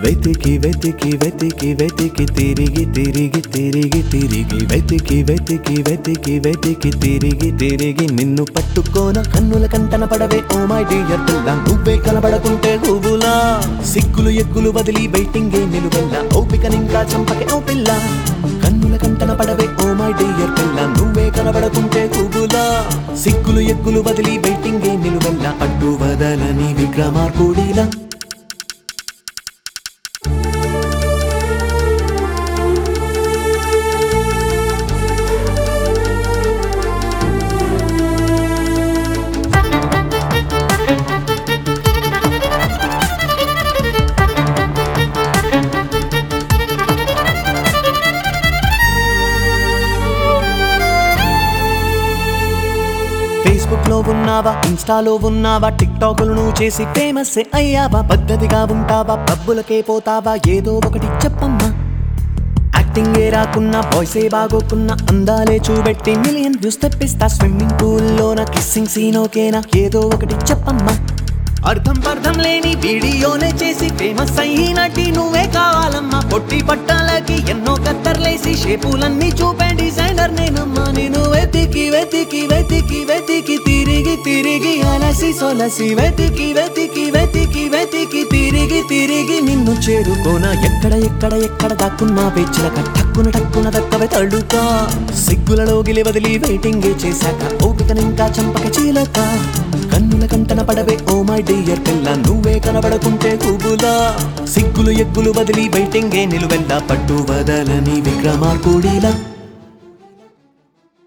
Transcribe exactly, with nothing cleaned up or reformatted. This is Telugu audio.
వెతికి వెతికి వెతికి వెతికి తిరిగి తిరిగి తిరిగి తిరిగి వెతికి వెతికి వెతికి వెతికి తిరిగి తిరిగి నిన్ను పట్టుకోన కన్నుల కంటన పడవే ఓ మై డియర్ పిల్ల నువ్వే కనబడకుంటే గూగులా సిగ్గులు ఎగ్గులు వదిలి వెయిటింగే నిలువెల్ల ఓపిక నింకా చంపకే ఓ పిల్ల కన్నుల కంటన పడవే ఓ మై డియర్ పిల్ల నువ్వే కనబడకుంటే గూగులా సిగ్గులు ఎగ్గులు వదిలి వెయిటింగే నిలువెల్ల అడ్డు వదలని విక్రమార్కుడిలా ఫేస్బుక్ లో ఉన్నావా ఇన్స్టాలో ఉన్నావా టిక్ టాకులు నువ్వు చేసి ఫేమస్ అయ్యావా పద్ధతిగా ఉంటావా పబ్బులకే పోతావా ఏదో ఒకటి చెప్పమ్మా యాక్టింగ్ ఏ రాకున్నా వాయిసే బాగోకున్నా అందాలే చూపెట్టి మిలియన్ వ్యూస్ తెప్పిస్తా స్విమ్మింగ్ పూల్ లోన కిస్సింగ్ సీన్ ఓకేనా ఏదో ఒకటి చెప్పమ్మా అర్థం పర్థం లేని వీడియోనే చేసి ఫేమస్ అయినట్టి నువ్వే కావాలమ్మా పొట్టి పట్టాలకి ఎన్నో కత్తర్లేసి షేపులన్నీ చూపే డిజైనర్ నేనమ్మా నేను వెతికి వెతికి వెతికి వెతికి తిరిగి తిరిగి అలసి సొలసి వెతికి వెతికి వెతికి వెతికి తిరిగి తిరిగి నిన్ను చేరుకోన ఎక్కడ ఎక్కడ ఎక్కడ దాక్కున్నా పెచ్చిలక టక్కున టక్కున దక్కవే తడుకా సిగ్గులలో గిలి వదిలి వెయిటింగే చేశాక ఓపికనింకా చంపక చీలక కన్నుల కంటన పడవే ఓ మై డియర్ పిల్ల నువ్వే కనబడకుంటే గూగులా సిగ్గులు ఎగ్గులు వదిలి వెయిటింగే నిలువెల్లా పట్టు వదలని విక్రమార్కుడిలా